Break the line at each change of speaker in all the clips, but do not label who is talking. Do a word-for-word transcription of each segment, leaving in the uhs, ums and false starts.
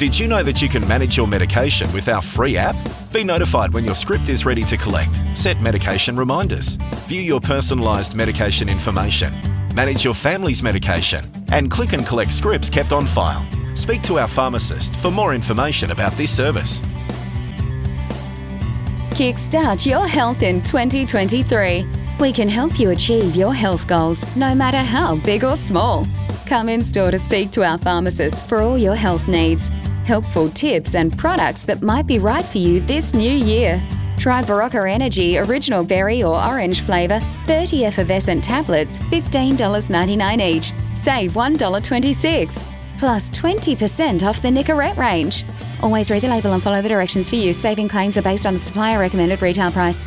Did you know that you can manage your medication with our free app? Be notified when your script is ready to collect. Set medication reminders. View your personalised medication information. Manage your family's medication. And click and collect scripts kept on file. Speak to our pharmacist for more information about this service.
Kickstart your health in twenty twenty-three. We can help you achieve your health goals, no matter how big or small. Come in store to speak to our pharmacist for all your health needs. Helpful tips and products that might be right for you this new year. Try Barocca Energy Original Berry or Orange flavour, thirty effervescent tablets, fifteen dollars ninety-nine each. Save one dollar twenty-six. Plus twenty percent off the Nicorette range. Always read the label and follow the directions for use. Saving claims are based on the supplier recommended retail price.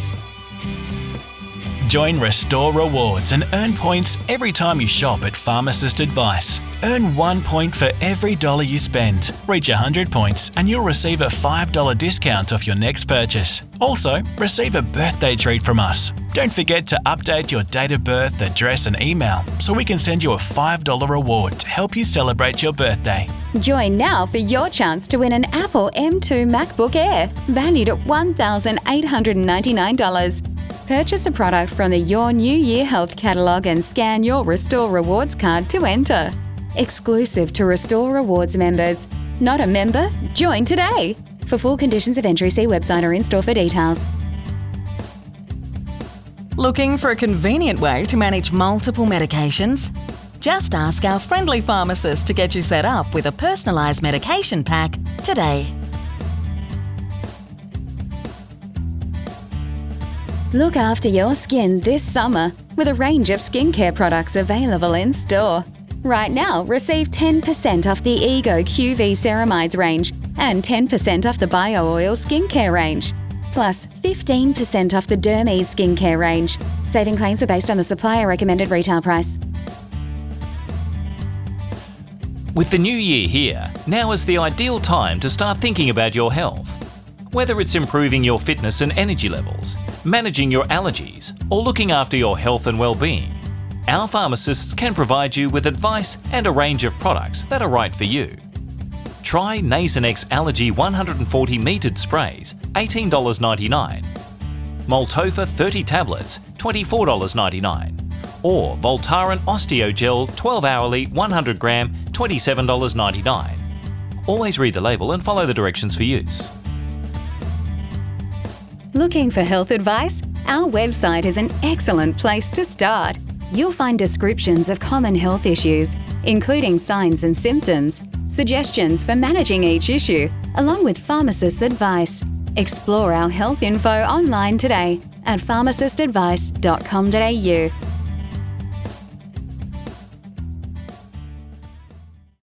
Join Restore Rewards and earn points every time you shop at Pharmacist Advice. Earn one point for every dollar you spend. Reach one hundred points and you'll receive a five dollars discount off your next purchase. Also, receive a birthday treat from us. Don't forget to update your date of birth, address and email so we can send you a five dollars reward to help you celebrate your birthday.
Join now for your chance to win an Apple M two MacBook Air, valued at one thousand eight hundred ninety-nine dollars. Purchase a product from the Your New Year Health catalogue and scan your Restore Rewards card to enter. Exclusive to Restore Rewards members. Not a member? Join today! For full conditions of entry, see website or in-store for details.
Looking for a convenient way to manage multiple medications? Just ask our friendly pharmacist to get you set up with a personalised medication pack today.
Look after your skin this summer with a range of skincare products available in store. Right now, receive ten percent off the Ego Q V Ceramides range and ten percent off the Bio Oil skincare range. Plus fifteen percent off the Dermese skincare range. Saving claims are based on the supplier recommended retail price.
With the new year here, now is the ideal time to start thinking about your health. Whether it's improving your fitness and energy levels, managing your allergies, or looking after your health and well-being, our pharmacists can provide you with advice and a range of products that are right for you. Try Nasonex Allergy one hundred forty metered sprays, eighteen dollars ninety-nine, Multofa thirty tablets, twenty-four dollars ninety-nine, or Voltaren Osteogel twelve hourly one hundred gram, twenty-seven dollars ninety-nine. Always read the label and follow the directions for use.
Looking for health advice? Our website is an excellent place to start. You'll find descriptions of common health issues, including signs and symptoms, suggestions for managing each issue, along with pharmacist's advice. Explore our health info online today at pharmacist advice dot com dot a u.